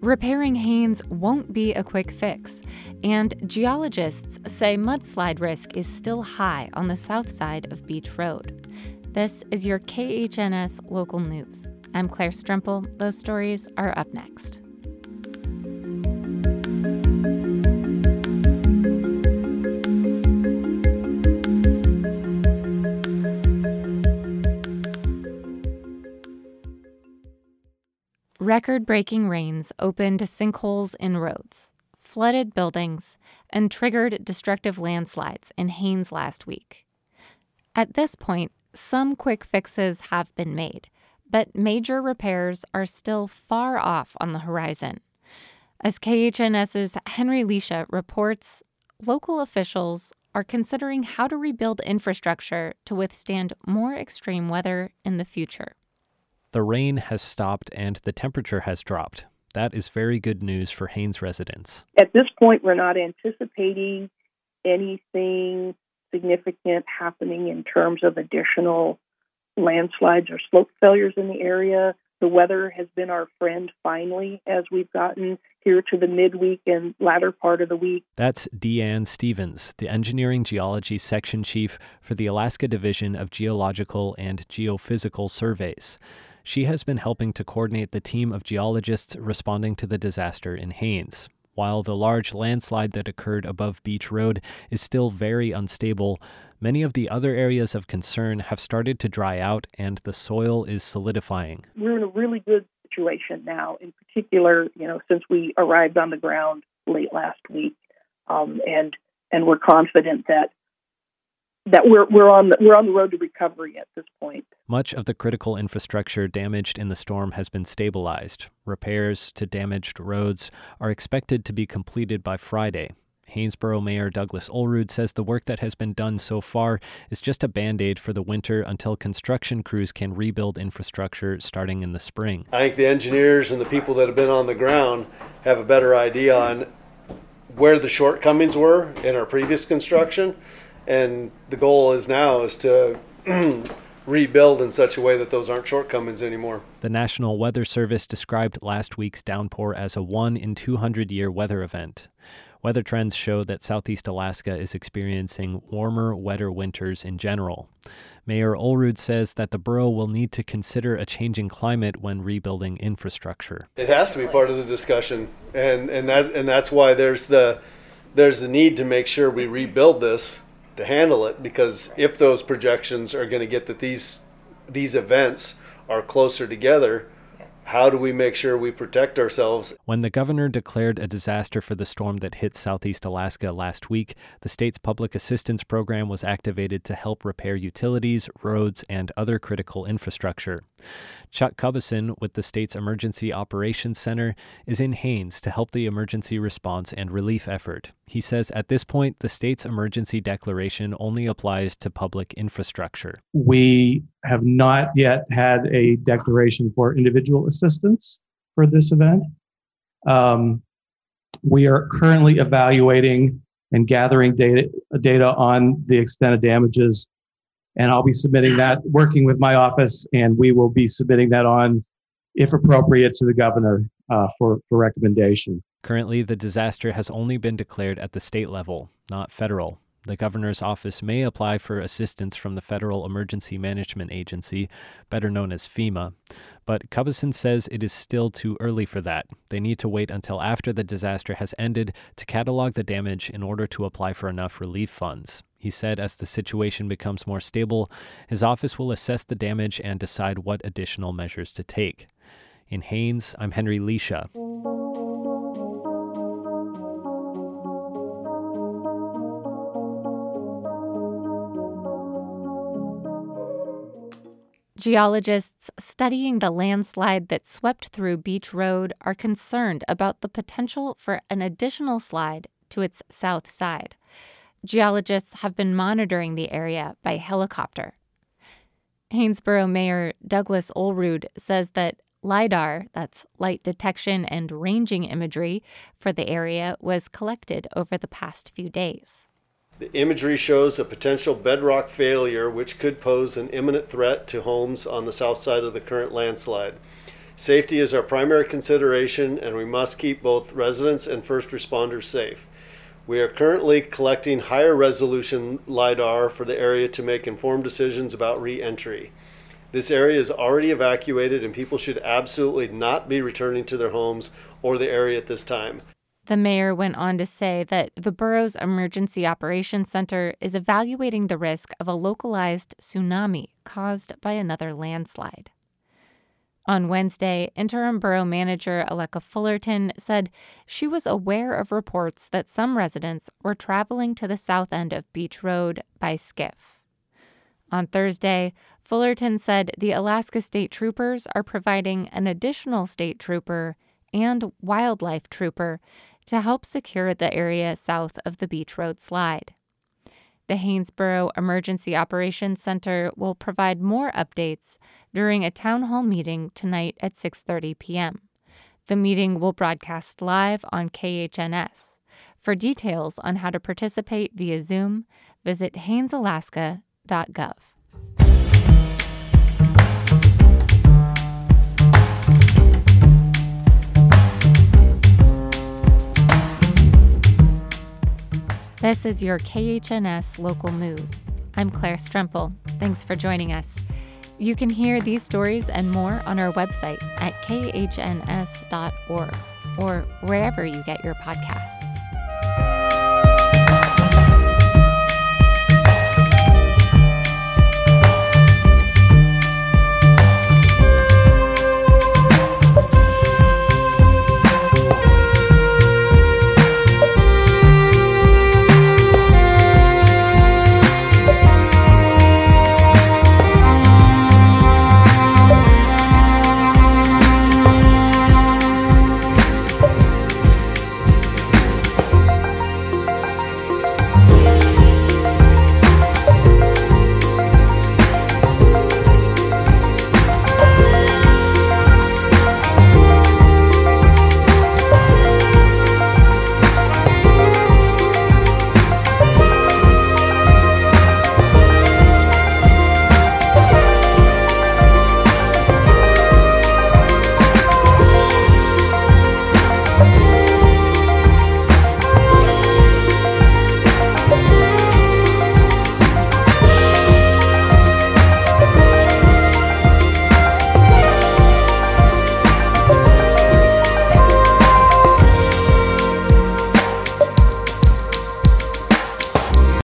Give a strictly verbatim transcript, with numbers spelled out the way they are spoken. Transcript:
Repairing Haines won't be a quick fix, and geologists say mudslide risk is still high on the south side of Beach Road. This is your K H N S Local News. I'm Claire Stremple. Those stories are up next. Record-breaking rains opened sinkholes in roads, flooded buildings, and triggered destructive landslides in Haines last week. At this point, some quick fixes have been made, but major repairs are still far off on the horizon. As KHNS's Henry Lisha reports, local officials are considering how to rebuild infrastructure to withstand more extreme weather in the future. The rain has stopped and the temperature has dropped. That is very good news for Haines residents. At this point, we're not anticipating anything significant happening in terms of additional landslides or slope failures in the area. The weather has been our friend finally as we've gotten here to the midweek and latter part of the week. That's Deanne Stevens, the Engineering Geology Section Chief for the Alaska Division of Geological and Geophysical Surveys. She has been helping to coordinate the team of geologists responding to the disaster in Haines. While the large landslide that occurred above Beach Road is still very unstable, many of the other areas of concern have started to dry out and the soil is solidifying. We're in a really good situation now, in particular, you know, since we arrived on the ground late last week, um, and and we're confident that that we're we're on the we're on the road to recovery at this point. Much of the critical infrastructure damaged in the storm has been stabilized. Repairs to damaged roads are expected to be completed by Friday. Hanesboro Mayor Douglas Olerud says the work that has been done so far is just a Band-Aid for the winter until construction crews can rebuild infrastructure starting in the spring. I think the engineers and the people that have been on the ground have a better idea on where the shortcomings were in our previous construction. And the goal is now is to rebuild in such a way that those aren't shortcomings anymore. The National Weather Service described last week's downpour as a one in two hundred year weather event. Weather trends show that Southeast Alaska is experiencing warmer, wetter winters in general. Mayor Olerud says that the borough will need to consider a changing climate when rebuilding infrastructure. It has to be part of the discussion, and and that and that's why there's the there's the need to make sure we rebuild this to handle it, because if those projections are going to get that these these events are closer together, how do we make sure we protect ourselves? When the governor declared a disaster for the storm that hit Southeast Alaska last week, the state's public assistance program was activated to help repair utilities, roads, and other critical infrastructure. Chuck Cubison with the state's Emergency Operations Center is in Haines to help the emergency response and relief effort. He says at this point, the state's emergency declaration only applies to public infrastructure. We have not yet had a declaration for individual assistance for this event. Um, we are currently evaluating and gathering data, data on the extent of damages, and I'll be submitting that, working with my office, and we will be submitting that on, if appropriate, to the governor uh, for, for recommendation. Currently, the disaster has only been declared at the state level, not federal. The governor's office may apply for assistance from the Federal Emergency Management Agency, better known as FEMA. But Cubison says it is still too early for that. They need to wait until after the disaster has ended to catalog the damage in order to apply for enough relief funds. He said as the situation becomes more stable, his office will assess the damage and decide what additional measures to take. In Haines, I'm Henry Lisha. Geologists studying the landslide that swept through Beach Road are concerned about the potential for an additional slide to its south side. Geologists have been monitoring the area by helicopter. Hanesboro Mayor Douglas Olerud says that LiDAR, that's light detection and ranging imagery, for the area was collected over the past few days. The imagery shows a potential bedrock failure which could pose an imminent threat to homes on the south side of the current landslide. Safety is our primary consideration, and we must keep both residents and first responders safe. We are currently collecting higher resolution LiDAR for the area to make informed decisions about re-entry. This area is already evacuated, and people should absolutely not be returning to their homes or the area at this time. The mayor went on to say that the borough's Emergency Operations Center is evaluating the risk of a localized tsunami caused by another landslide. On Wednesday, interim borough manager Aleka Fullerton said she was aware of reports that some residents were traveling to the south end of Beach Road by skiff. On Thursday, Fullerton said the Alaska State Troopers are providing an additional state trooper and wildlife trooper to help secure the area south of the Beach Road slide. The Haynesboro Emergency Operations Center will provide more updates during a town hall meeting tonight at six thirty p.m. The meeting will broadcast live on K H N S. For details on how to participate via Zoom, visit haynes alaska dot gov. This is your K H N S Local News. I'm Claire Stremple. Thanks for joining us. You can hear these stories and more on our website at k h n s dot org or wherever you get your podcasts.